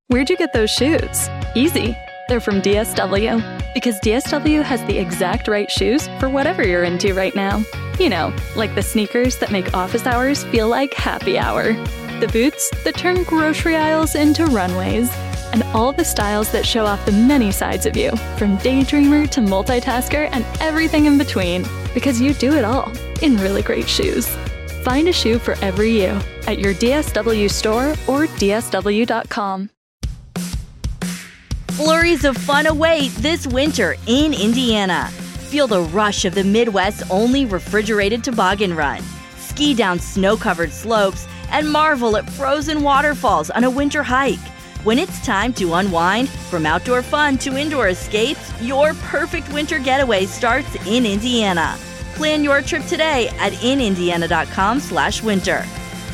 Where'd you get those shoes? Easy. They're from DSW. Because DSW has the exact right shoes for whatever you're into right now. You know, like the sneakers that make office hours feel like happy hour. The boots that turn grocery aisles into runways. And all the styles that show off the many sides of you, from daydreamer to multitasker and everything in between. Because you do it all in really great shoes. Find a shoe for every you at your DSW store or DSW.com. Flurries of fun await this winter in Indiana. Feel the rush of the Midwest's only refrigerated toboggan run. Ski down snow-covered slopes and marvel at frozen waterfalls on a winter hike. When it's time to unwind, from outdoor fun to indoor escapes, your perfect winter getaway starts in Indiana. Plan your trip today at inindiana.com/winter.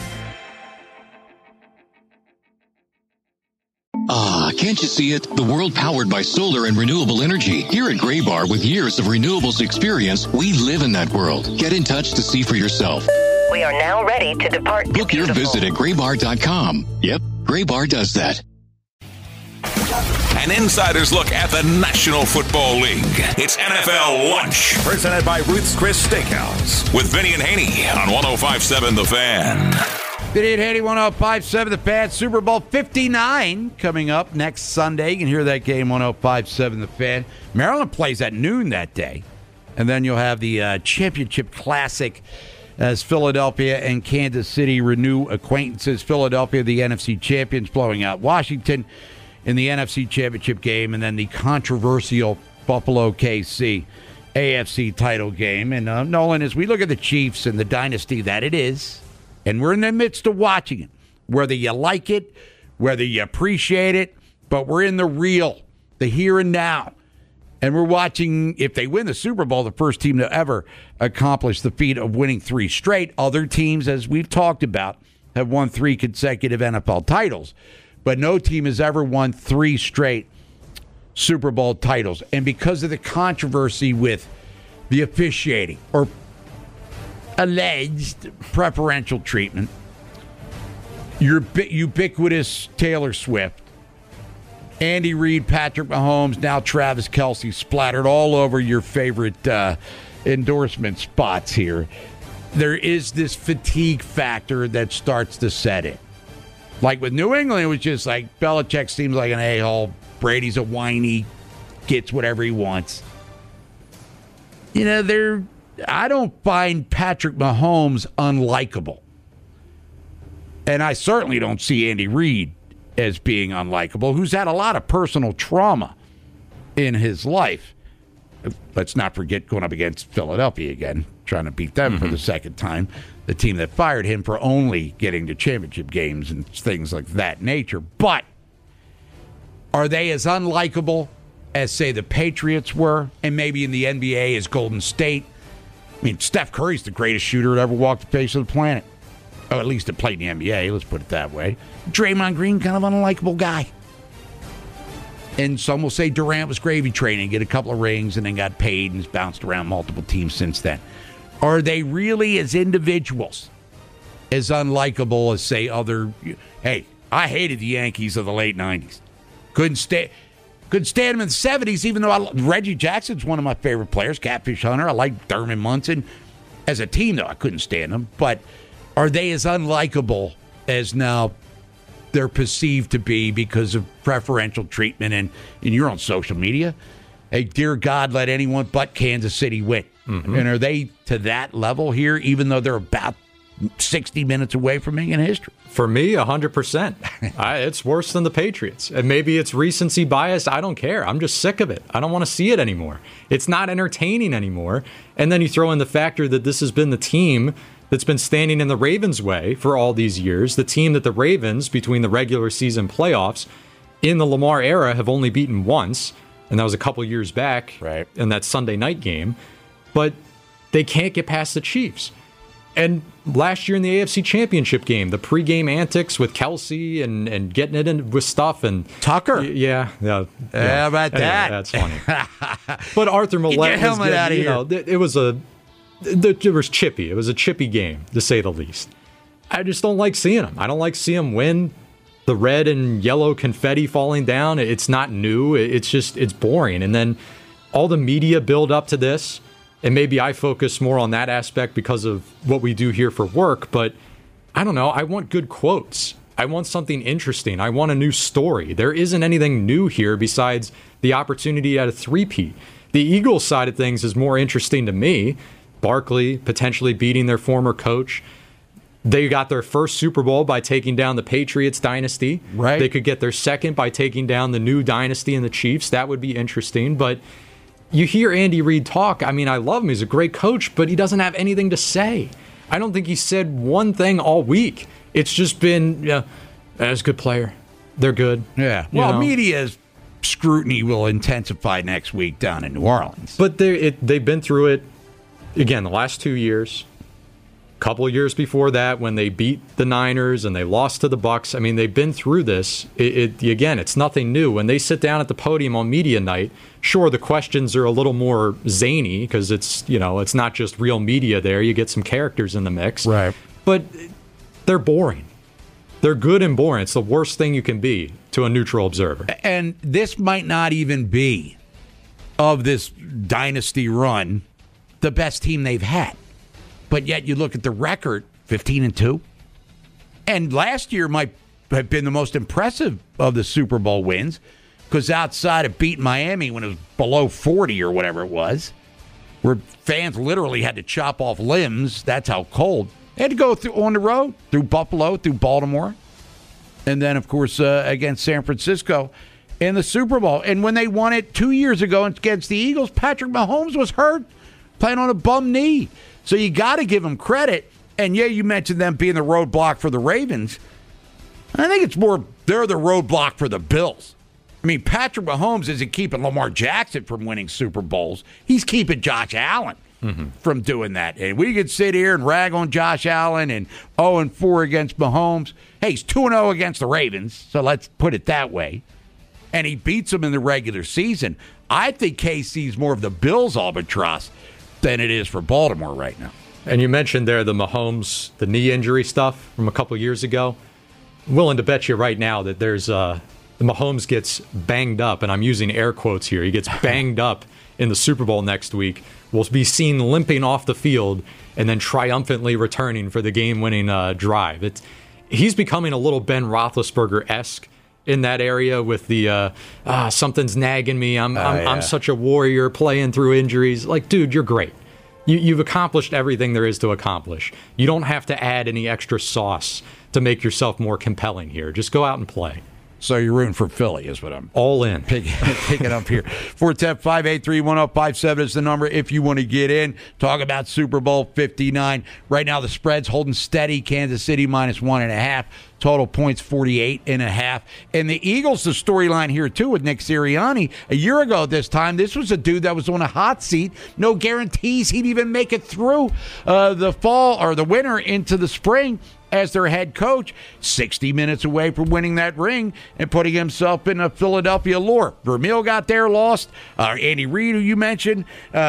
Can't you see it? The world powered by solar and renewable energy. Here at Graybar, with years of renewables experience, we live in that world. Get in touch to see for yourself. We are now ready to depart. Book your visit at graybar.com. Yep, Graybar does that. An insider's look at the National Football League. It's NFL Lunch. Presented by Ruth's Chris Steakhouse. With Vinny and Haney on 105.7 The Fan. Vinny and Haney, 105.7 The Fan. Super Bowl 59 coming up next Sunday. You can hear that game, 105.7 The Fan. Maryland plays at noon that day. And then you'll have the Championship Classic as Philadelphia and Kansas City renew acquaintances. Philadelphia, the NFC champions, blowing out Washington in the NFC Championship game, and then the controversial Buffalo KC AFC title game. And Nolan, as we look at the Chiefs and the dynasty that it is, and we're in the midst of watching it, whether you like it, whether you appreciate it, but we're in the real, the here and now. And we're watching, if they win the Super Bowl, the first team to ever accomplish the feat of winning 3 straight. Other teams, as we've talked about, have won 3 consecutive NFL titles. But no team has ever won 3 straight Super Bowl titles. And because of the controversy with the officiating or alleged preferential treatment, your ubiquitous Taylor Swift, Andy Reid, Patrick Mahomes, now Travis Kelce splattered all over your favorite endorsement spots here. There is this fatigue factor that starts to set in. Like with New England, it was just like Belichick seems like an a-hole. Brady's a whiny, gets whatever he wants. You know, I don't find Patrick Mahomes unlikable. And I certainly don't see Andy Reid as being unlikable, who's had a lot of personal trauma in his life. Let's not forget going up against Philadelphia again, trying to beat them for the second time, the team that fired him for only getting to championship games and things like that nature. But are they as unlikable as, say, the Patriots were, and maybe in the NBA as Golden State? I mean, Steph Curry's the greatest shooter that ever walked the face of the planet. Oh, at least to play in the NBA, let's put it that way. Draymond Green, kind of unlikable guy. And some will say Durant was gravy training, get a couple of rings, and then got paid and has bounced around multiple teams since then. Are they really, as individuals, as unlikable as, say, other... Hey, I hated the Yankees of the late 90s. Couldn't stand them in the 70s, even though Reggie Jackson's one of my favorite players, Catfish Hunter. I like Thurman Munson. As a team, though, I couldn't stand them. But are they as unlikable as now they're perceived to be because of preferential treatment and in your own social media? Hey, dear God, let anyone but Kansas City win. And are they to that level here, even though they're about 60 minutes away from making history? For me, 100%. It's worse than the Patriots. And maybe it's recency bias. I don't care. I'm just sick of it. I don't want to see it anymore. It's not entertaining anymore. And then you throw in the factor that this has been the team that's been standing in the Ravens' way for all these years. The team that the Ravens, between the regular season playoffs, in the Lamar era, have only beaten once. And that was a couple years back in that Sunday night game. But they can't get past the Chiefs. And last year in the AFC Championship game, the pregame antics with Kelce and getting it in with stuff and Tucker. Yeah. How about that? That's funny. But Arthur Millette, get your helmet out of here. It was chippy. It was a chippy game, to say the least. I just don't like seeing him. I don't like seeing him win. the red and yellow confetti falling down, it's not new. It's boring. And then all the media build up to this, and maybe I focus more on that aspect because of what we do here for work, but I don't know. I want good quotes. I want something interesting. I want a new story. There isn't anything new here besides the opportunity at a three-peat. The Eagles side of things is more interesting to me. Barkley potentially beating their former coach. They got their first Super Bowl by taking down the Patriots dynasty. Right. They could get their second by taking down the new dynasty in the Chiefs. That would be interesting. But you hear Andy Reid talk. I mean, I love him. He's a great coach, but he doesn't have anything to say. I don't think he said one thing all week. It's just been, that's a good player. They're good. Yeah. Well, media's scrutiny will intensify next week down in New Orleans. But they've been through it, again, the last 2 years. Couple of years before that when they beat the Niners and they lost to the Bucs. I mean, they've been through this. Again, it's nothing new. When they sit down at the podium on media night, sure, the questions are a little more zany because it's not just real media there. You get some characters in the mix. Right. But they're boring. They're good and boring. It's the worst thing you can be to a neutral observer. And this might not even be, of this dynasty run, the best team they've had. But yet you look at the record, 15-2. And last year might have been the most impressive of the Super Bowl wins because outside of beating Miami when it was below 40 or whatever it was, where fans literally had to chop off limbs, that's how cold. They had to go through on the road, through Buffalo, through Baltimore, and then, of course, against San Francisco in the Super Bowl. And when they won it 2 years ago against the Eagles, Patrick Mahomes was hurt, playing on a bum knee. So you got to give them credit. And, yeah, you mentioned them being the roadblock for the Ravens. I think it's more they're the roadblock for the Bills. I mean, Patrick Mahomes isn't keeping Lamar Jackson from winning Super Bowls. He's keeping Josh Allen from doing that. And we could sit here and rag on Josh Allen and 0-4 against Mahomes. Hey, he's 2-0 against the Ravens, so let's put it that way. And he beats them in the regular season. I think KC's more of the Bills' albatross than it is for Baltimore right now. And you mentioned there the Mahomes, the knee injury stuff from a couple years ago. I'm willing to bet you right now that there's the Mahomes gets banged up, and I'm using air quotes here. He gets banged up in the Super Bowl next week. Will be seen limping off the field and then triumphantly returning for the game-winning drive. He's becoming a little Ben Roethlisberger-esque in that area with the something's nagging me. I'm such a warrior playing through injuries. Like, dude, you're great. You've accomplished everything there is to accomplish. You don't have to add any extra sauce to make yourself more compelling here. Just go out and play. So you're rooting for Philly is what I'm all in. Picking up here. 410-583-1057 is the number if you want to get in. Talk about Super Bowl 59. Right now the spread's holding steady. Kansas City -1.5. Total points 48.5. And the Eagles, the storyline here too with Nick Sirianni. A year ago at this time, this was a dude that was on a hot seat. No guarantees he'd even make it through the fall or the winter into the spring as their head coach, 60 minutes away from winning that ring and putting himself in a Philadelphia lore. Vermeil got there, lost. Andy Reid, who you mentioned,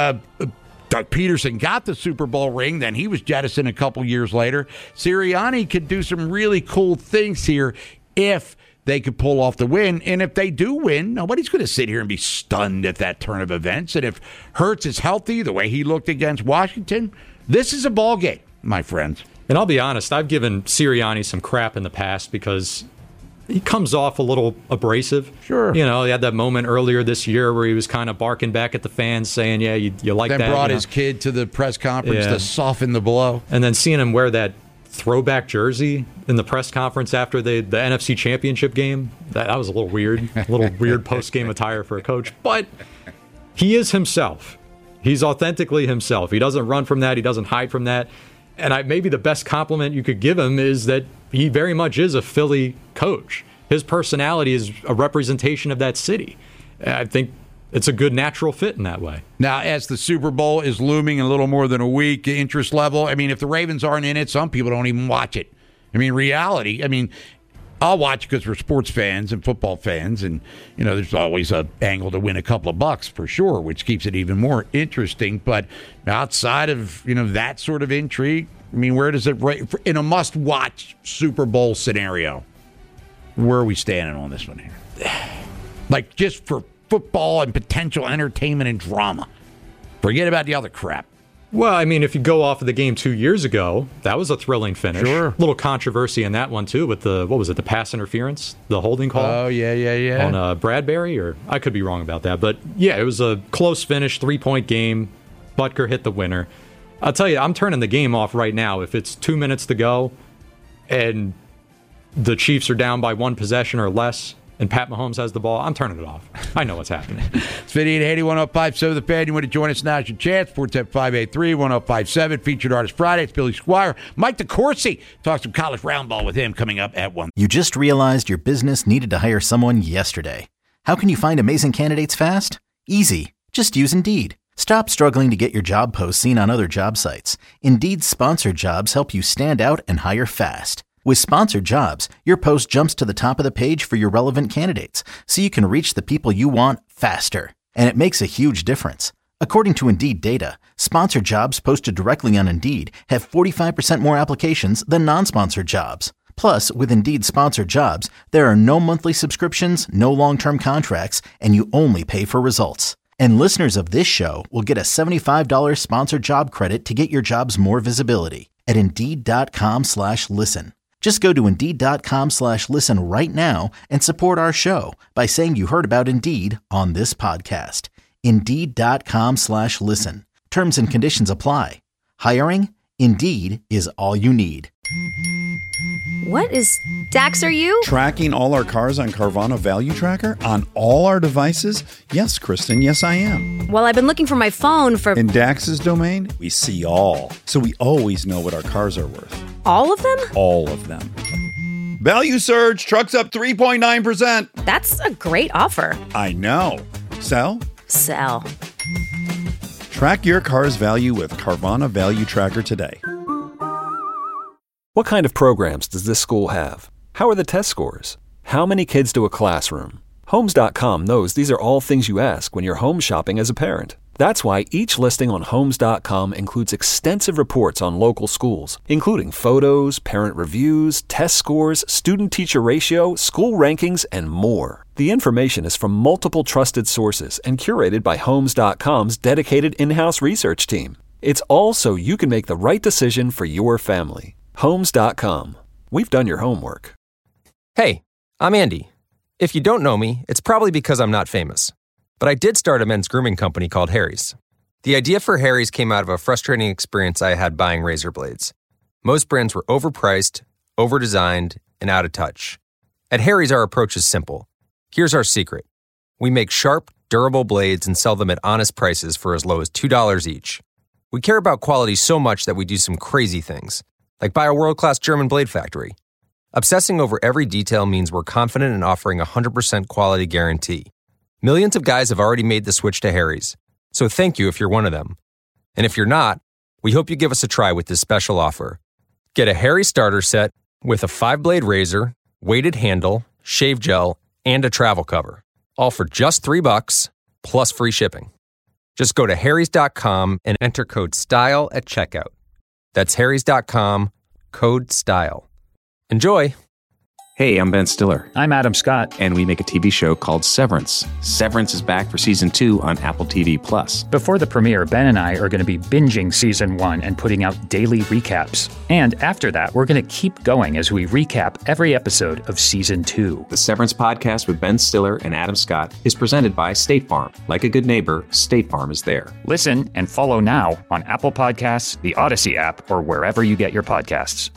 Doug Peterson got the Super Bowl ring, then he was jettisoned a couple years later. Sirianni could do some really cool things here if they could pull off the win. And if they do win, nobody's going to sit here and be stunned at that turn of events. And if Hurts is healthy, the way he looked against Washington, this is a ball game, my friends. And I'll be honest, I've given Sirianni some crap in the past because he comes off a little abrasive. Sure. You know, he had that moment earlier this year where he was kind of barking back at the fans saying, yeah, you like then that. Then brought his kid to the press conference to soften the blow. And then seeing him wear that throwback jersey in the press conference after the NFC Championship game, that was a little weird. A little weird post-game attire for a coach. But he is himself. He's authentically himself. He doesn't run from that. He doesn't hide from that. And maybe the best compliment you could give him is that he very much is a Philly coach. His personality is a representation of that city. I think it's a good natural fit in that way. Now, as the Super Bowl is looming in a little more than a week, interest level, I mean, if the Ravens aren't in it, some people don't even watch it. I mean, reality, I'll watch because we're sports fans and football fans, and, there's always an angle to win a couple of bucks for sure, which keeps it even more interesting. But outside of, that sort of intrigue, where does it rate in a must-watch Super Bowl scenario? Where are we standing on this one here? Like, just for football and potential entertainment and drama. Forget about the other crap. Well, I mean, if you go off of the game 2 years ago, that was a thrilling finish. Sure. Little controversy in that one, too, with the pass interference, the holding call? Oh, yeah. On Bradbury, or I could be wrong about that. But, yeah, it was a close finish, 3-point game. Butker hit the winner. I'll tell you, I'm turning the game off right now. If it's 2 minutes to go and the Chiefs are down by one possession or less, and Pat Mahomes has the ball, I'm turning it off. I know what's happening. It's 5880-1057 The Fan. You want to join us now? It's your chance. 410-583-1057. Featured Artist Friday. It's Billy Squire. Mike DeCourcy. Talk some college round ball with him coming up at 1. You just realized your business needed to hire someone yesterday. How can you find amazing candidates fast? Easy. Just use Indeed. Stop struggling to get your job posts seen on other job sites. Indeed's sponsored jobs help you stand out and hire fast. With sponsored jobs, your post jumps to the top of the page for your relevant candidates, so you can reach the people you want faster. And it makes a huge difference. According to Indeed data, sponsored jobs posted directly on Indeed have 45% more applications than non-sponsored jobs. Plus, with Indeed sponsored jobs, there are no monthly subscriptions, no long-term contracts, and you only pay for results. And listeners of this show will get a $75 sponsored job credit to get your jobs more visibility at Indeed.com/listen. Just go to Indeed.com/listen right now and support our show by saying you heard about Indeed on this podcast. Indeed.com/listen. Terms and conditions apply. Hiring? Indeed is all you need. What is Dax, are you? Tracking all our cars on Carvana Value Tracker on all our devices? Yes, Kristen, yes I am. Well, I've been looking for my phone for... In Dax's domain, we see all. So we always know what our cars are worth. All of them? All of them. Value surge, trucks up 3.9%. That's a great offer. I know. Sell? Sell. Track your car's value with Carvana Value Tracker today. What kind of programs does this school have? How are the test scores? How many kids to a classroom? Homes.com knows these are all things you ask when you're home shopping as a parent. That's why each listing on Homes.com includes extensive reports on local schools, including photos, parent reviews, test scores, student-teacher ratio, school rankings, and more. The information is from multiple trusted sources and curated by Homes.com's dedicated in-house research team. It's all so you can make the right decision for your family. Homes.com. We've done your homework. Hey, I'm Andy. If you don't know me, it's probably because I'm not famous. But I did start a men's grooming company called Harry's. The idea for Harry's came out of a frustrating experience I had buying razor blades. Most brands were overpriced, overdesigned, and out of touch. At Harry's, our approach is simple. Here's our secret. We make sharp, durable blades and sell them at honest prices for as low as $2 each. We care about quality so much that we do some crazy things, like buy a world-class German blade factory. Obsessing over every detail means we're confident in offering a 100% quality guarantee. Millions of guys have already made the switch to Harry's, so thank you if you're one of them. And if you're not, we hope you give us a try with this special offer. Get a Harry's starter set with a 5-blade razor, weighted handle, shave gel, and a travel cover, all for just $3 plus free shipping. Just go to harrys.com and enter code STYLE at checkout. That's harrys.com, code STYLE. Enjoy! Hey, I'm Ben Stiller. I'm Adam Scott. And we make a TV show called Severance. Severance is back for Season 2 on Apple TV+. Before the premiere, Ben and I are going to be binging Season 1 and putting out daily recaps. And after that, we're going to keep going as we recap every episode of Season 2. The Severance podcast with Ben Stiller and Adam Scott is presented by State Farm. Like a good neighbor, State Farm is there. Listen and follow now on Apple Podcasts, the Odyssey app, or wherever you get your podcasts.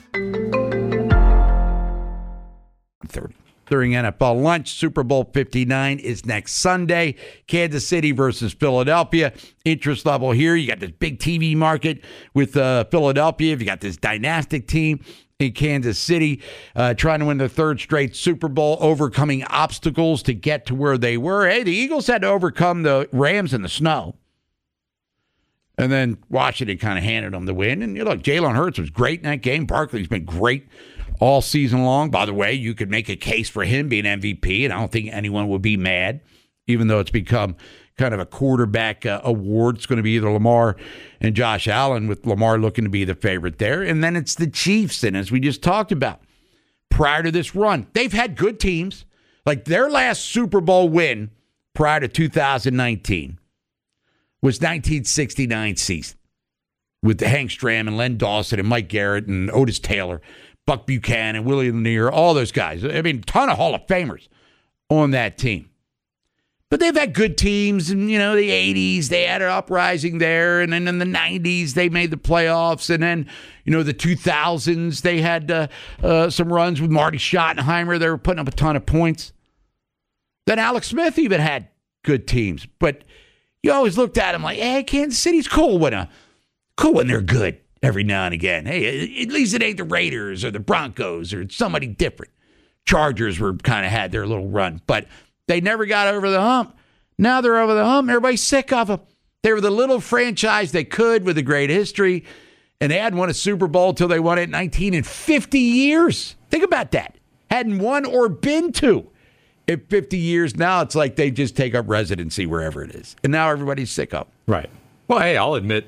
30. During NFL lunch, Super Bowl 59 is next Sunday. Kansas City versus Philadelphia. Interest level here. You got this big TV market with Philadelphia. You got this dynastic team in Kansas City trying to win their third straight Super Bowl, overcoming obstacles to get to where they were. Hey, the Eagles had to overcome the Rams in the snow. And then Washington kind of handed them the win. And look, Jalen Hurts was great in that game. Barkley's been great all season long. By the way, you could make a case for him being MVP, and I don't think anyone would be mad, even though it's become kind of a quarterback award. It's going to be either Lamar and Josh Allen, with Lamar looking to be the favorite there. And then it's the Chiefs. And as we just talked about, prior to this run. They've had good teams. Like their last Super Bowl win prior to 2019 was 1969 season with Hank Stram and Len Dawson and Mike Garrett and Otis Taylor, Buck Buchanan, Willie Lanier, all those guys. I mean, ton of Hall of Famers on that team. But they've had good teams. And, the 80s, they had an uprising there. And then in the 90s, they made the playoffs. And then, the 2000s, they had some runs with Marty Schottenheimer. They were putting up a ton of points. Then Alex Smith even had good teams. But you always looked at him like, hey, Kansas City's cool when they're good every now and again. Hey, at least it ain't the Raiders or the Broncos or somebody different. Chargers had their little run. But they never got over the hump. Now they're over the hump. Everybody's sick of them. They were the little franchise they could with a great history, and they hadn't won a Super Bowl until they won it in 50 years. Think about that. Hadn't won or been to in 50 years. Now it's like they just take up residency wherever it is, and now everybody's sick of them. Right. Well, hey, I'll admit,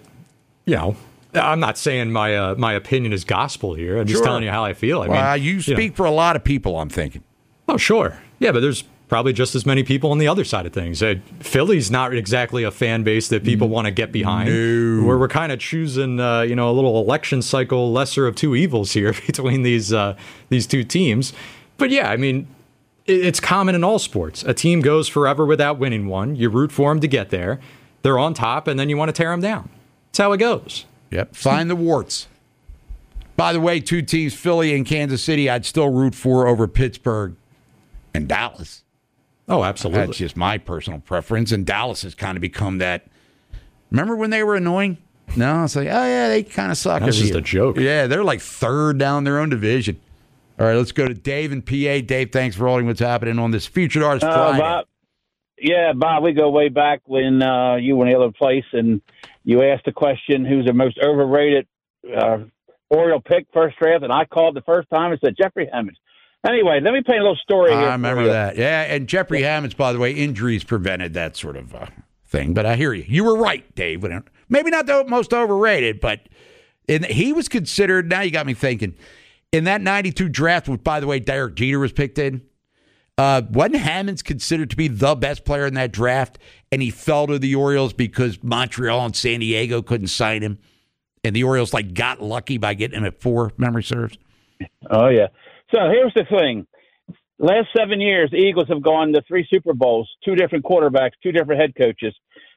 I'm not saying my opinion is gospel here. I'm just telling you how I feel. You speak for a lot of people, I'm thinking. Oh, sure. Yeah, but there's probably just as many people on the other side of things. Philly's not exactly a fan base that people want to get behind. No. Where we're kind of choosing, a little election cycle, lesser of two evils here between these two teams. But yeah, it's common in all sports. A team goes forever without winning one. You root for them to get there. They're on top, and then you want to tear them down. That's how it goes. Yep. Find the warts. By the way, two teams, Philly and Kansas City, I'd still root for over Pittsburgh and Dallas. Oh, absolutely. That's just my personal preference. And Dallas has kind of become that. Remember when they were annoying? No, it's like, oh, yeah, they kind of suck. That's just a joke. Yeah, they're like third down their own division. All right, let's go to Dave in PA. Dave, thanks for rolling what's happening on this Featured Artist Friday. Bob, we go way back when you were in the other place, and you asked the question, who's the most overrated Oriole pick first draft, and I called the first time and said Jeffrey Hammonds. Anyway, let me paint a little story here. I remember that. Yeah, and Jeffrey Hammonds, by the way, injuries prevented that sort of thing. But I hear you. You were right, Dave. Maybe not the most overrated, but he was considered, now you got me thinking, in that 92 draft, which, by the way, Derek Jeter was picked in, wasn't Hammonds considered to be the best player in that draft, and he fell to the Orioles because Montreal and San Diego couldn't sign him, and the Orioles got lucky by getting him at 4, memory serves? Oh, yeah. So here's the thing. Last 7 years, the Eagles have gone to 3 Super Bowls, 2 different quarterbacks, 2 different head coaches.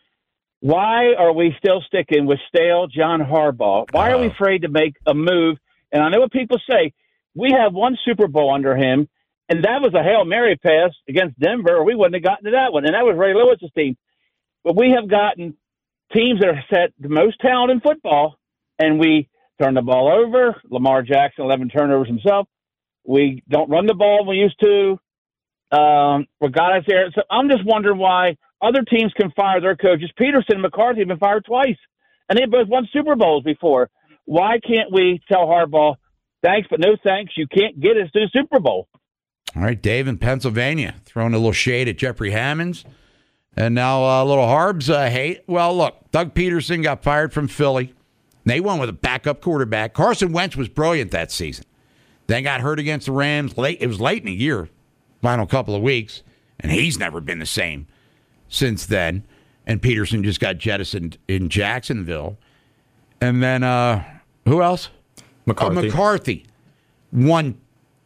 Why are we still sticking with stale John Harbaugh? Why are we afraid to make a move? And I know what people say. We have 1 Super Bowl under him, and that was a Hail Mary pass against Denver, or we wouldn't have gotten to that one. And that was Ray Lewis's team. But we have gotten teams that are set the most talent in football, and we turn the ball over. Lamar Jackson, 11 turnovers himself. We don't run the ball we used to. We're guys there. So I'm just wondering why other teams can fire their coaches. Peterson and McCarthy have been fired twice, and they both won Super Bowls before. Why can't we tell Harbaugh, thanks, but no thanks, you can't get us to the Super Bowl? All right, Dave in Pennsylvania, throwing a little shade at Jeffrey Hammonds. And now a little Harbs hate. Well, look, Doug Peterson got fired from Philly. They won with a backup quarterback. Carson Wentz was brilliant that season. Then got hurt against the Rams. It was late in the year, final couple of weeks, and he's never been the same since then. And Peterson just got jettisoned in Jacksonville. And then who else? McCarthy won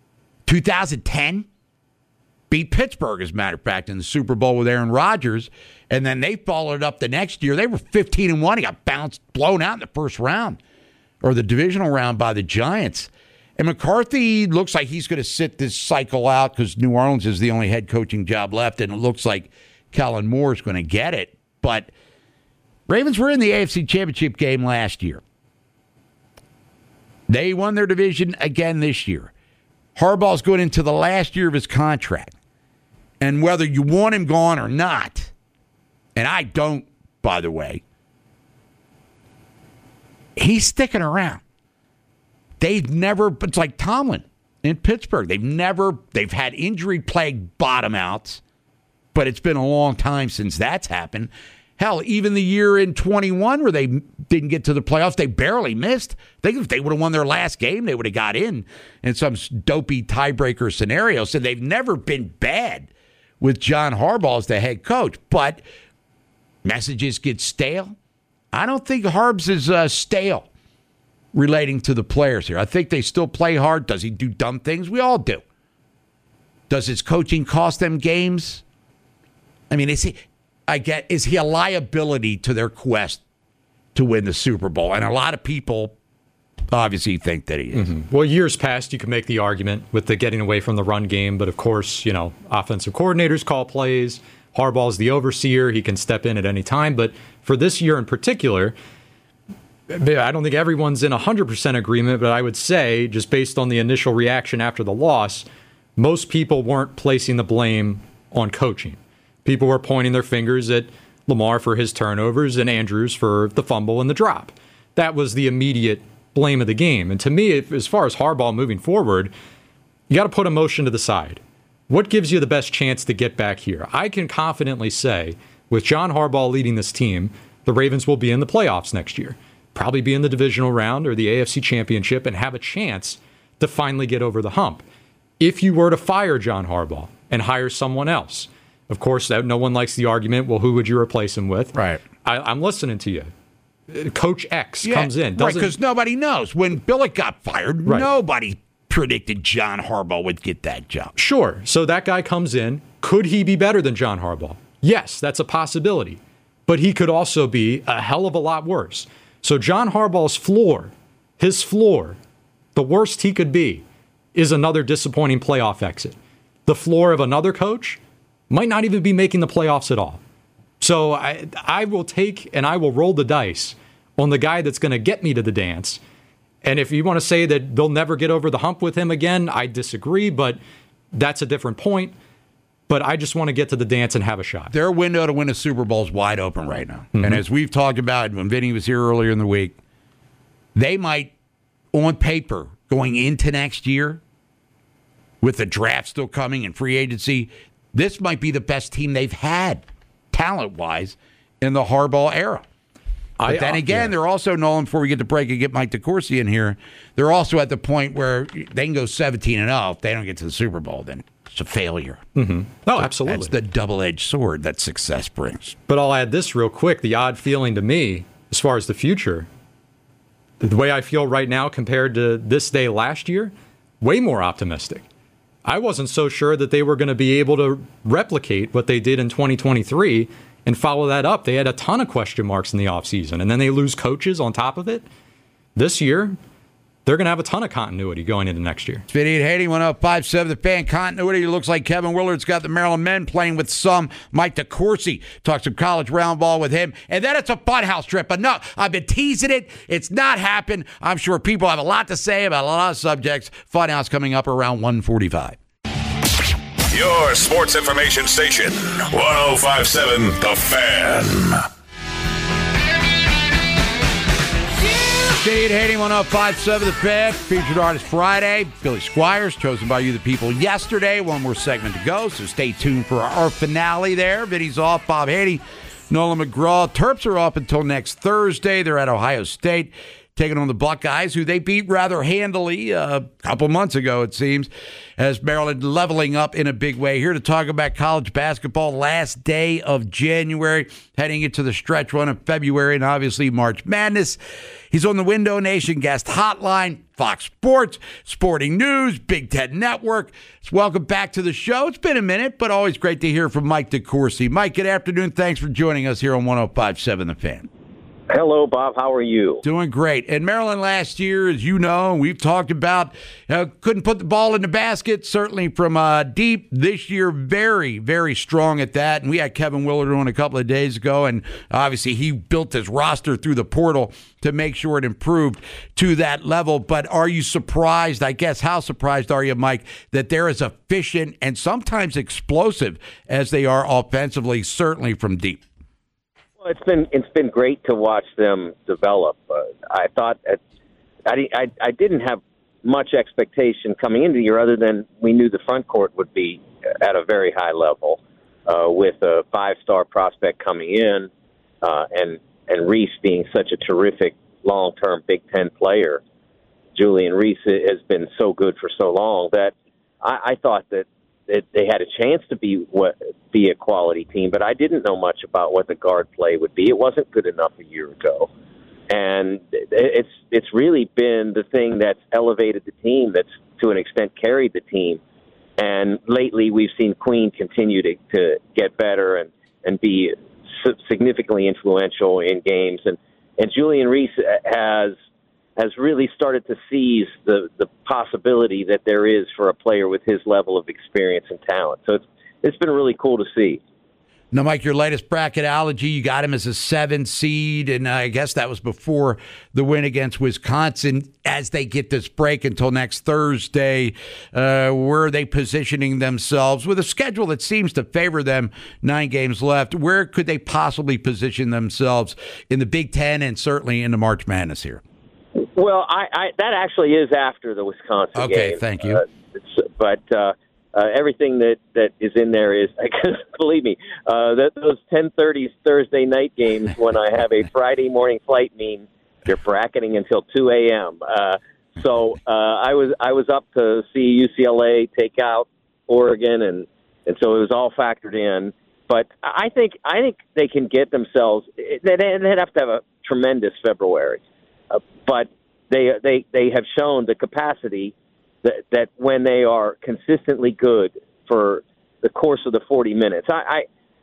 2010. Beat Pittsburgh, as a matter of fact, in the Super Bowl with Aaron Rodgers. And then they followed up the next year. They were 15-1. He got blown out in the first round, or the divisional round, by the Giants. And McCarthy looks like he's going to sit this cycle out because New Orleans is the only head coaching job left, and it looks like Kellen Moore is going to get it. But Ravens were in the AFC Championship game last year. They won their division again this year. Harbaugh's going into the last year of his contract. And whether you want him gone or not, and I don't, by the way, he's sticking around. They've never, it's like Tomlin in Pittsburgh. They've had injury-plagued bottom outs, but it's been a long time since that's happened. Hell, even the year in 21 where they didn't get to the playoffs, they barely missed. I think if they would have won their last game, they would have got in some dopey tiebreaker scenario. So they've never been bad with John Harbaugh as the head coach. But messages get stale. I don't think Harbs is stale relating to the players here. I think they still play hard. Does he do dumb things? We all do. Does his coaching cost them games? I mean, is he a liability to their quest to win the Super Bowl? And a lot of people obviously think that he is. Mm-hmm. Well, years past, you could make the argument with the getting away from the run game. But, of course, offensive coordinators call plays. Harbaugh's the overseer. He can step in at any time. But for this year in particular, I don't think everyone's in 100% agreement. But I would say, just based on the initial reaction after the loss, most people weren't placing the blame on coaching. People were pointing their fingers at Lamar for his turnovers and Andrews for the fumble and the drop. That was the immediate blame of the game. And to me, as far as Harbaugh moving forward, you got to put emotion to the side. What gives you the best chance to get back here? I can confidently say, with John Harbaugh leading this team, the Ravens will be in the playoffs next year. Probably be in the divisional round or the AFC Championship and have a chance to finally get over the hump. If you were to fire John Harbaugh and hire someone else, of course, no one likes the argument, well, who would you replace him with? Right. I'm listening to you. Coach X comes in. Right, because nobody knows. When Billick got fired, nobody predicted John Harbaugh would get that job. Sure. So that guy comes in. Could he be better than John Harbaugh? Yes, that's a possibility. But he could also be a hell of a lot worse. So John Harbaugh's floor, the worst he could be, is another disappointing playoff exit. The floor of another coach might not even be making the playoffs at all. So I will take and I will roll the dice on the guy that's going to get me to the dance. And if you want to say that they'll never get over the hump with him again, I disagree, but that's a different point. But I just want to get to the dance and have a shot. Their window to win a Super Bowl is wide open right now. Mm-hmm. And as we've talked about when Vinny was here earlier in the week, they might, on paper, going into next year, with the draft still coming and free agency, this might be the best team they've had, talent-wise, in the Harbaugh era. But then again, they're also, Nolan, before we get to break and get Mike DeCourcy in here, they're also at the point where they can go 17-0. If they don't get to the Super Bowl, then it's a failure. Mm-hmm. Oh, absolutely. That's the double-edged sword that success brings. But I'll add this real quick. The odd feeling to me, as far as the future, the way I feel right now compared to this day last year, way more optimistic. I wasn't so sure that they were going to be able to replicate what they did in 2023 and follow that up. They had a ton of question marks in the offseason, and then they lose coaches on top of it. This year, they're going to have a ton of continuity going into next year. Vinny and Haney, 105.7 The Fan. Continuity. It looks like Kevin Willard's got the Maryland men playing with some. Mike DeCourcy talks some college round ball with him. And then it's a funhouse trip. Enough. I've been teasing it. It's not happened. I'm sure people have a lot to say about a lot of subjects. Funhouse coming up around 1:45. Your sports information station, 105.7 The Fan. Vinny and Haney, 105.7 The Fan. Featured Artist Friday. Billy Squires, chosen by you, the people, yesterday. One more segment to go, so stay tuned for our finale there. Vinny's off. Bob Haney, Nolan McGraw. Terps are off until next Thursday. They're at Ohio State, taking on the Buckeyes, who they beat rather handily a couple months ago, it seems, as Maryland leveling up in a big way. Here to talk about college basketball, last day of January, heading into the stretch run of February, and obviously March Madness. He's on the Window Nation guest hotline, Fox Sports, Sporting News, Big Ten Network. Welcome back to the show. It's been a minute, but always great to hear from Mike DeCourcy. Mike, good afternoon. Thanks for joining us here on 105.7 The Fan. Hello, Bob. How are you? Doing great. And Maryland last year, as you know, we've talked about, couldn't put the ball in the basket, certainly from deep. This year, very, very strong at that. And we had Kevin Willard on a couple of days ago, and obviously he built his roster through the portal to make sure it improved to that level. But are you surprised, I guess, how surprised are you, Mike, that they're as efficient and sometimes explosive as they are offensively, certainly from deep? It's been great to watch them develop. I thought I didn't have much expectation coming into the year, other than we knew the front court would be at a very high level with a 5-star prospect coming in, and Reese being such a terrific long-term Big Ten player. Julian Reese has been so good for so long that I thought that they had a chance to be a quality team, but I didn't know much about what the guard play would be. It wasn't good enough a year ago. And it's really been the thing that's elevated the team, that's to an extent carried the team. And lately we've seen Queen continue to get better and be significantly influential in games. And Julian Reese has really started to seize the possibility that there is for a player with his level of experience and talent. So it's been really cool to see. Now, Mike, your latest bracketology, you got him as a 7 seed, and I guess that was before the win against Wisconsin. As they get this break until next Thursday, where are they positioning themselves with a schedule that seems to favor them, 9 games left? Where could they possibly position themselves in the Big Ten and certainly in the March Madness here? Well, I that actually is after the Wisconsin game. Okay, thank you. But everything that is in there is, believe me, that those 10:30 Thursday night games when I have a Friday morning flight mean you're bracketing until 2 a.m. So I was up to see UCLA take out Oregon, and so it was all factored in. But I think they can get themselves. They'd have to have a tremendous February, but they have shown the capacity that when they are consistently good for the course of the 40 minutes. I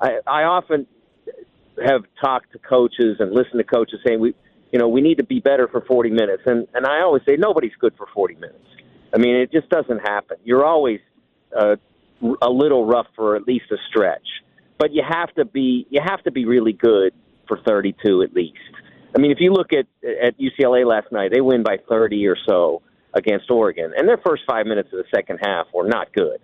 often have talked to coaches and listened to coaches saying we need to be better for 40 minutes, and I always say nobody's good for 40 minutes. I mean, it just doesn't happen. You're always a little rough for at least a stretch, but you have to be really good for 32 at least. I mean, if you look at UCLA last night, they win by 30 or so against Oregon, and their first 5 minutes of the second half were not good.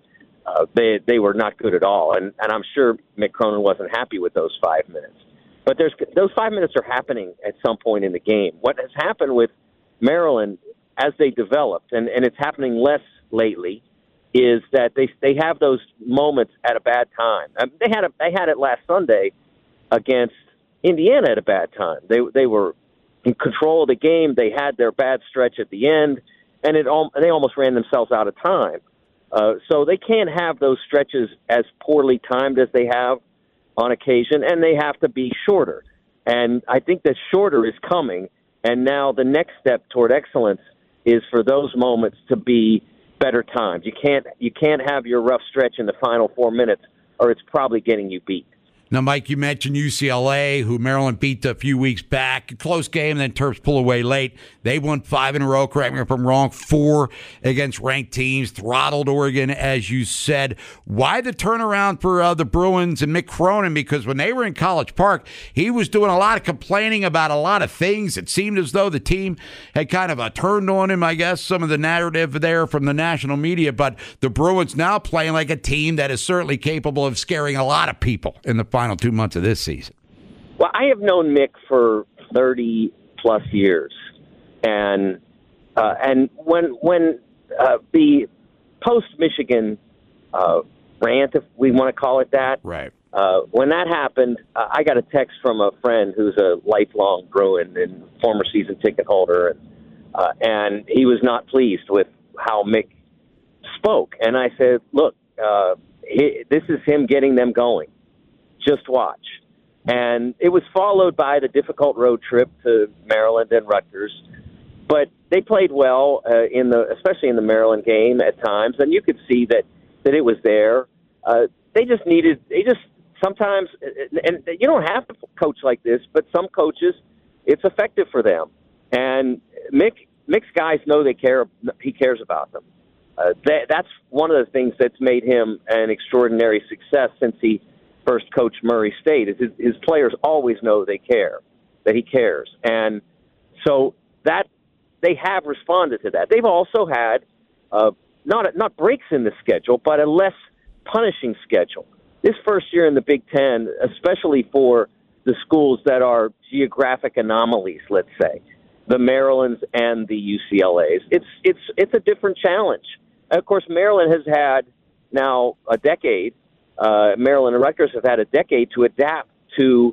They were not good at all, and I'm sure Mick Cronin wasn't happy with those 5 minutes. But those 5 minutes are happening at some point in the game. What has happened with Maryland as they developed, and it's happening less lately, is that they have those moments at a bad time. They had it last Sunday against Indiana at a bad time. They were in control of the game. They had their bad stretch at the end, and they almost ran themselves out of time. So they can't have those stretches as poorly timed as they have on occasion, and they have to be shorter. And I think that shorter is coming, and now the next step toward excellence is for those moments to be better timed. You can't have your rough stretch in the final 4 minutes, or it's probably getting you beat. Now, Mike, you mentioned UCLA, who Maryland beat a few weeks back. A close game, then Terps pull away late. They won 5 in a row, correct me if I'm wrong, 4 against ranked teams, throttled Oregon, as you said. Why the turnaround for the Bruins and Mick Cronin? Because when they were in College Park, he was doing a lot of complaining about a lot of things. It seemed as though the team had kind of turned on him, I guess, some of the narrative there from the national media. But the Bruins now playing like a team that is certainly capable of scaring a lot of people in the final 2 months of this season. Well, I have known Mick for 30 plus years, and when the post Michigan rant, if we want to call it that, right? When that happened, I got a text from a friend who's a lifelong Bruin and former season ticket holder, and he was not pleased with how Mick spoke. And I said, "Look, this is him getting them going. Just watch." And it was followed by the difficult road trip to Maryland and Rutgers. But they played well, especially in the Maryland game at times, and you could see that it was there. They just sometimes, and you don't have to coach like this, but some coaches, it's effective for them. And Mick's guys know he cares about them. That's one of the things that's made him an extraordinary success since he first coach Murray State. Is his players always know that he cares, and so that they have responded to that. They've also had not breaks in the schedule, but a less punishing schedule. This first year in the Big Ten, especially for the schools that are geographic anomalies, let's say the Marylands and the UCLAs, it's a different challenge. And of course, Maryland has had now a decade. Maryland and Rutgers have had a decade to adapt to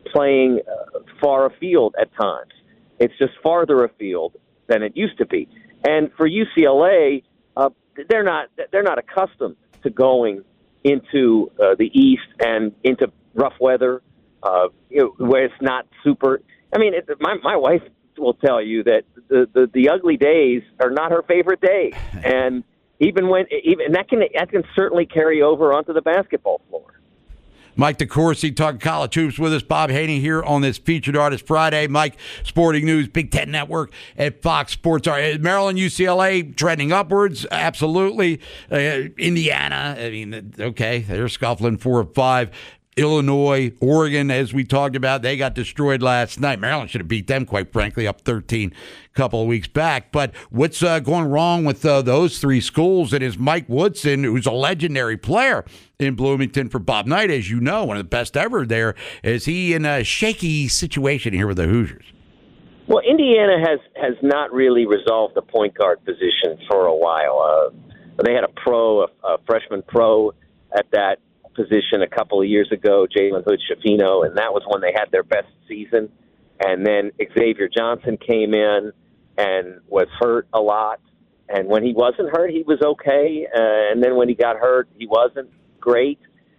playing far afield at times. It's just farther afield than it used to be. And for UCLA, they're not accustomed to going into the East and into rough weather, where it's not super. I mean, my wife will tell you that the ugly days are not her favorite days, and even that can certainly carry over onto the basketball floor. Mike DeCourcy talking college hoops with us. Bob Haney here on this Featured Artist Friday. Mike, Sporting News, Big Ten Network at Fox Sports. Maryland, UCLA trending upwards, absolutely. Indiana, I mean, okay, they're scuffling 4-5. Illinois, Oregon, as we talked about, they got destroyed last night. Maryland should have beat them, quite frankly, up 13 a couple of weeks back. But what's going wrong with those three schools? And is Mike Woodson, who's a legendary player in Bloomington for Bob Knight, as you know, one of the best ever there, is he in a shaky situation here with the Hoosiers? Well, Indiana has not really resolved the point guard position for a while. They had a freshman pro at that position a couple of years ago, Jalen Hood-Schifino, and that was when they had their best season. And then Xavier Johnson came in and was hurt a lot. And when he wasn't hurt, he was okay. And then when he got hurt, he wasn't great,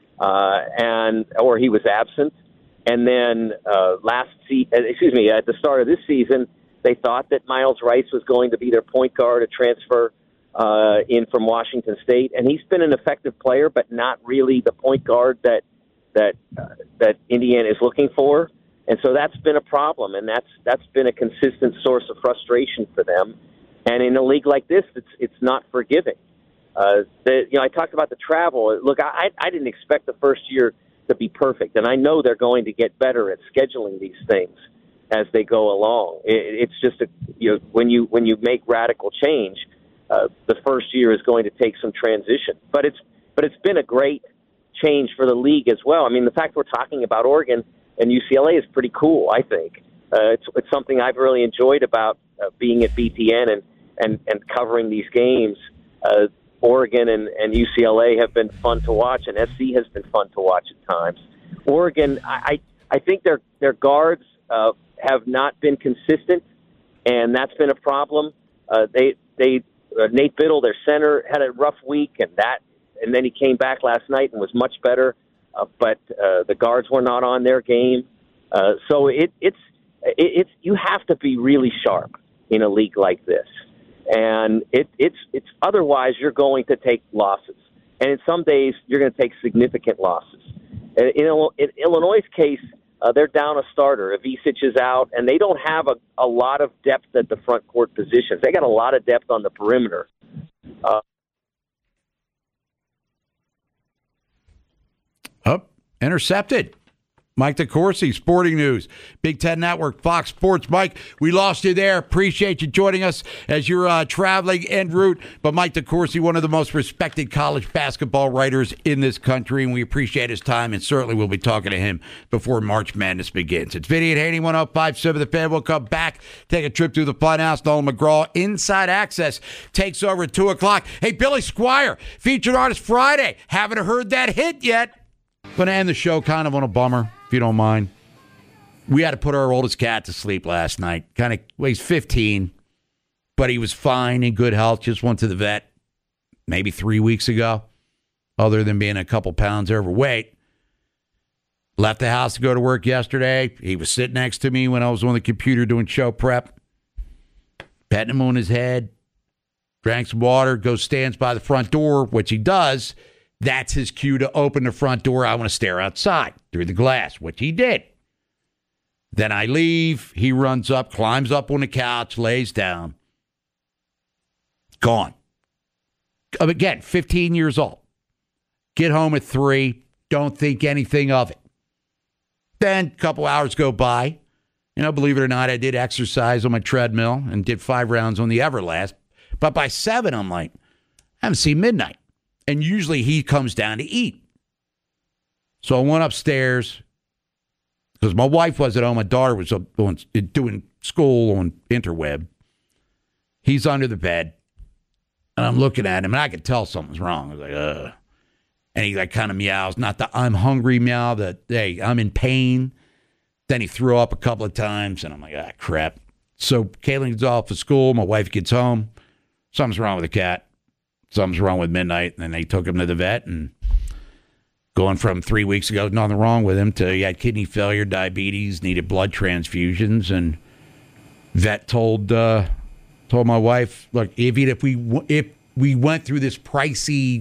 or he was absent. And then at the start of this season, they thought that Miles Rice was going to be their point guard, a transfer in from Washington State, and he's been an effective player, but not really the point guard that Indiana is looking for. And so that's been a problem, and that's been a consistent source of frustration for them. And in a league like this, it's not forgiving. I talked about the travel. Look, I didn't expect the first year to be perfect, and I know they're going to get better at scheduling these things as they go along. It's just when you make radical change, the first year is going to take some transition. But it's been a great change for the league as well. I mean, the fact we're talking about Oregon and UCLA is pretty cool, I think. It's something I've really enjoyed about being at BTN and covering these games. Oregon and UCLA have been fun to watch, and SC has been fun to watch at times. Oregon, I think their guards have not been consistent, and that's been a problem. Nate Biddle, their center, had a rough week, and then he came back last night and was much better. But the guards were not on their game, so it's you have to be really sharp in a league like this, and it's otherwise you're going to take losses, and in some days you're going to take significant losses. In Illinois' case, they're down a starter. Ivicic is out, and they don't have a lot of depth at the front court positions. They got a lot of depth on the perimeter. Intercepted. Mike DeCourcy, Sporting News, Big Ten Network, Fox Sports. Mike, we lost you there. Appreciate you joining us as you're traveling en route. But Mike DeCourcy, one of the most respected college basketball writers in this country, and we appreciate his time, and certainly we'll be talking to him before March Madness begins. It's Vinny and Haney, 105.7 The Fan. We'll come back, take a trip through the Funhouse. Nolan McGraw, Inside Access, takes over at 2 o'clock. Hey, Billy Squire, Featured Artist Friday. Haven't heard that hit yet. Going to end the show kind of on a bummer, if you don't mind. We had to put our oldest cat to sleep last night. He's 15, but he was fine, in good health. Just went to the vet maybe 3 weeks ago, other than being a couple pounds overweight. Left the house to go to work yesterday. He was sitting next to me when I was on the computer doing show prep. Petting him on his head. Drank some water, stands by the front door, which he does. That's his cue to open the front door. I want to stare outside through the glass, which he did. Then I leave. He runs up, climbs up on the couch, lays down. Gone. Again, 15 years old. Get home at 3. Don't think anything of it. Then a couple hours go by. Believe it or not, I did exercise on my treadmill and did 5 rounds on the Everlast. But by 7, I'm like, I haven't seen midnight. And usually he comes down to eat. So I went upstairs because my wife was at home. My daughter was doing school on interweb. He's under the bed. And I'm looking at him, and I could tell something's wrong. I was like, ugh. And he kind of meows. Not the I'm hungry meow, hey, I'm in pain. Then he threw up a couple of times, and I'm like, crap. So Caitlin gets off of school. My wife gets home. Something's wrong with the cat. Something's wrong with Midnight. And then they took him to the vet, and going from 3 weeks ago, nothing wrong with him, to he had kidney failure, diabetes, needed blood transfusions, and vet told my wife, look, if we went through this pricey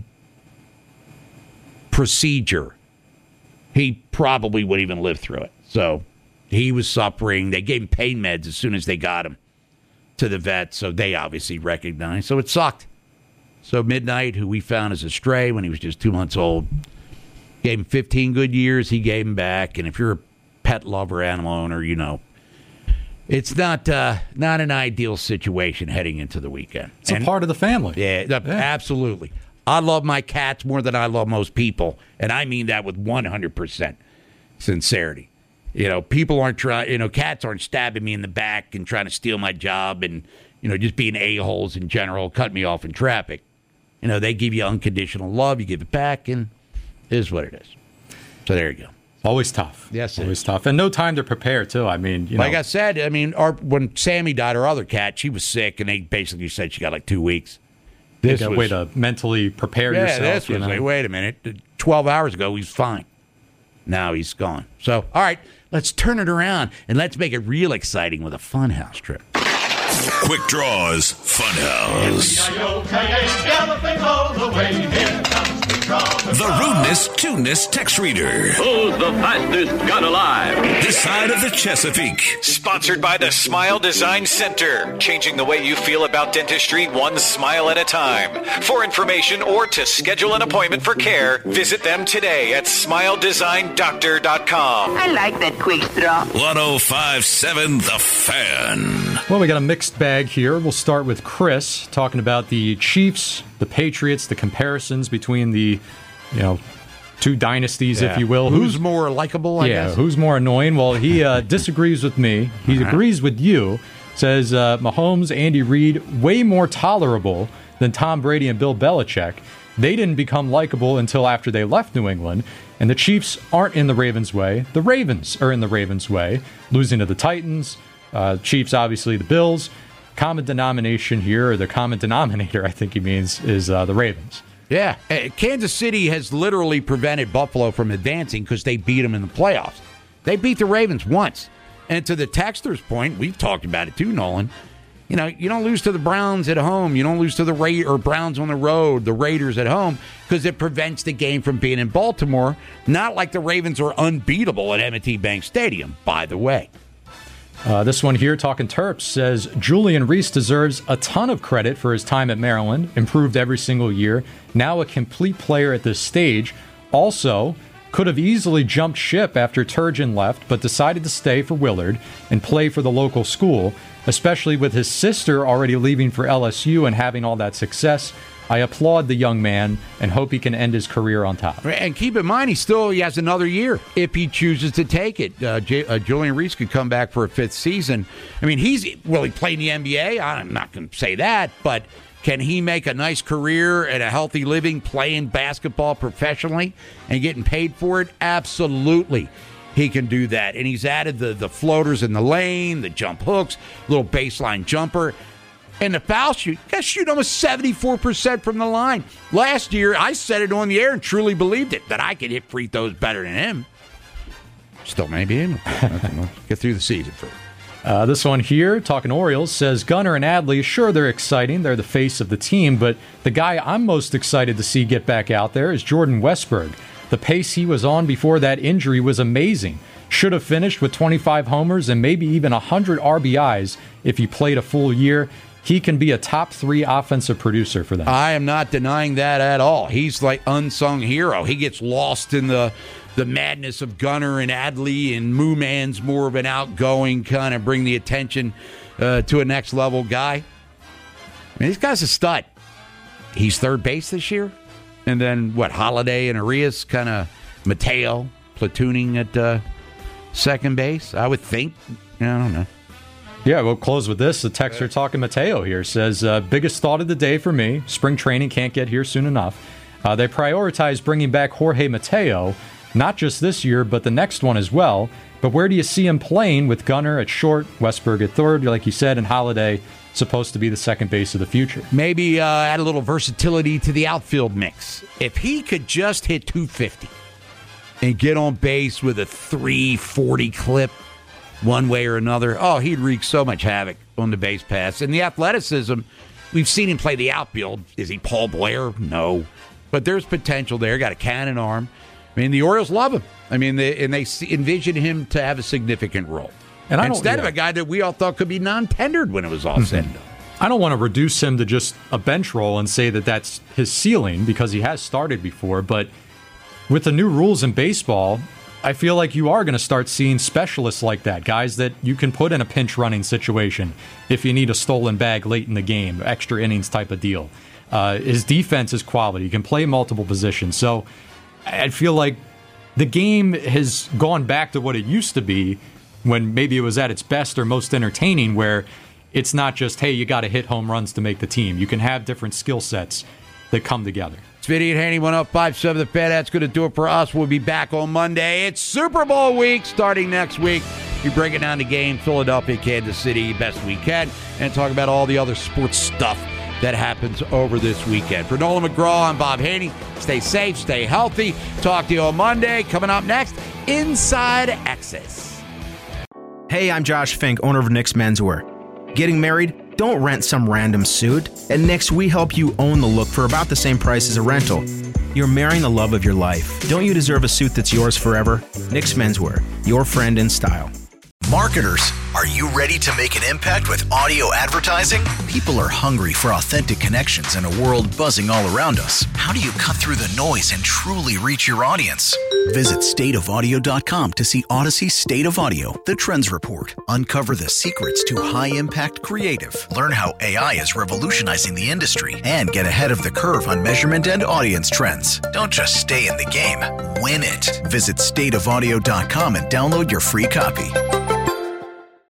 procedure, he probably wouldn't even live through it. So he was suffering. They gave him pain meds as soon as they got him to the vet, so they obviously recognized. So it sucked. So Midnight, who we found as a stray when he was just 2 months old, gave him 15 good years. He gave him back. And if you're a pet lover, animal owner, you know, it's not an ideal situation heading into the weekend. It's a part of the family. Yeah, absolutely. I love my cats more than I love most people, and I mean that with 100% sincerity. You know, people aren't trying. You know, cats aren't stabbing me in the back and trying to steal my job, and just being a-holes in general, cut me off in traffic. They give you unconditional love. You give it back, and it is what it is. So there you go. Always tough. Yes, always tough. And no time to prepare, too. I mean, like I said, when Sammy died, our other cat, she was sick, and they basically said she got like 2 weeks. This was a way to mentally prepare yourself. This was like, wait a minute, 12 hours ago, he's fine. Now he's gone. So, all right, let's turn it around, and let's make it real exciting with a Funhouse trip. Quick Draws Funhouse. The Rudeness Tuneness Text Reader. Who's the fastest gun alive? This side of the Chesapeake. Sponsored by the Smile Design Center. Changing the way you feel about dentistry one smile at a time. For information or to schedule an appointment for care, visit them today at smiledesignDoctor.com. I like that quick draw. 105.7 The Fan. Well, we got a mixed bag here. We'll start with Chris talking about the Chiefs, the Patriots, the comparisons between the, two dynasties, if you will. Who's more likable, I guess? Who's more annoying? Well, he disagrees with me. He agrees with you. Says Mahomes, Andy Reid, way more tolerable than Tom Brady and Bill Belichick. They didn't become likable until after they left New England. And the Chiefs aren't in the Ravens' way. The Ravens are in the Ravens' way, losing to the Titans. Chiefs, obviously, the Bills. Common denomination here, or the common denominator, I think he means, is the Ravens. Yeah. Kansas City has literally prevented Buffalo from advancing because they beat them in the playoffs. They beat the Ravens once. And to the texter's point, we've talked about it too, Nolan. You don't lose to the Browns at home. You don't lose to the Browns on the road, the Raiders at home, because it prevents the game from being in Baltimore. Not like the Ravens are unbeatable at M&T Bank Stadium, by the way. This one here, Talking Terps, says Julian Reese deserves a ton of credit for his time at Maryland, improved every single year, now a complete player at this stage. Also, could have easily jumped ship after Turgeon left, but decided to stay for Willard and play for the local school, especially with his sister already leaving for LSU and having all that success. I applaud the young man and hope he can end his career on top. And keep in mind, he has another year if he chooses to take it. Julian Reese could come back for a fifth season. I mean, he played in the NBA? I'm not going to say that, but can he make a nice career and a healthy living playing basketball professionally and getting paid for it? Absolutely. He can do that. And he's added the floaters in the lane, the jump hooks, little baseline jumper. And the foul shoot, you got to shoot almost 74% from the line. Last year, I said it on the air and truly believed it, that I could hit free throws better than him. Still maybe in. Get through the season first. This one here, Talking Orioles, says Gunnar and Adley, sure, they're exciting. They're the face of the team, but the guy I'm most excited to see get back out there is Jordan Westburg. The pace he was on before that injury was amazing. Should have finished with 25 homers and maybe even 100 RBIs if he played a full year. He can be a top 3 offensive producer for them. I am not denying that at all. He's like unsung hero. He gets lost in the madness of Gunnar and Adley, and Moo Man's more of an outgoing kind of bring the attention to a next level guy. I mean, this guy's a stud. He's third base this year. And then, Holiday and Arias, kind of Mateo platooning at second base, I would think. I don't know. Yeah, we'll close with this. The texter Talking Mateo here says, biggest thought of the day for me, spring training can't get here soon enough. They prioritize bringing back Jorge Mateo not just this year, but the next one as well. But where do you see him playing with Gunnar at short, Westberg at third, like you said, and Holiday supposed to be the second base of the future? Maybe add a little versatility to the outfield mix. If he could just hit 250 and get on base with a 340 clip one way or another, he'd wreak so much havoc on the base pass. And the athleticism, we've seen him play the outfield. Is he Paul Blair? No. But there's potential there. Got a cannon arm. I mean, the Orioles love him. I mean, they envision him to have a significant role. And instead of a guy that we all thought could be non-tendered when it was all said and done. I don't want to reduce him to just a bench role and say that that's his ceiling, because he has started before. But with the new rules in baseball, I feel like you are going to start seeing specialists like that, guys that you can put in a pinch running situation if you need a stolen bag late in the game, extra innings type of deal. His defense is quality. He can play multiple positions. So I feel like the game has gone back to what it used to be when maybe it was at its best or most entertaining, where it's not just, hey, you got to hit home runs to make the team. You can have different skill sets that come together. It's Vinny and Haney, 105.7 The Fan. That's going to do it for us. We'll be back on Monday. It's Super Bowl week starting next week. We break it down the game, Philadelphia, Kansas City, best we can, and talk about all the other sports stuff that happens over this weekend. For Nolan McGraw, I'm Bob Haney. Stay safe, stay healthy. Talk to you on Monday. Coming up next, Inside Access. Hey, I'm Josh Fink, owner of Nick's Menswear. Getting married? Don't rent some random suit. At Nick's, we help you own the look for about the same price as a rental. You're marrying the love of your life. Don't you deserve a suit that's yours forever? Nick's Menswear, your friend in style. Marketers, are you ready to make an impact with audio advertising? People are hungry for authentic connections in a world buzzing all around us. How do you cut through the noise and truly reach your audience? Visit stateofaudio.com to see Odyssey State of Audio, the Trends Report. Uncover the secrets to high-impact creative. Learn how AI is revolutionizing the industry and get ahead of the curve on measurement and audience trends. Don't just stay in the game, win it. Visit stateofaudio.com and download your free copy.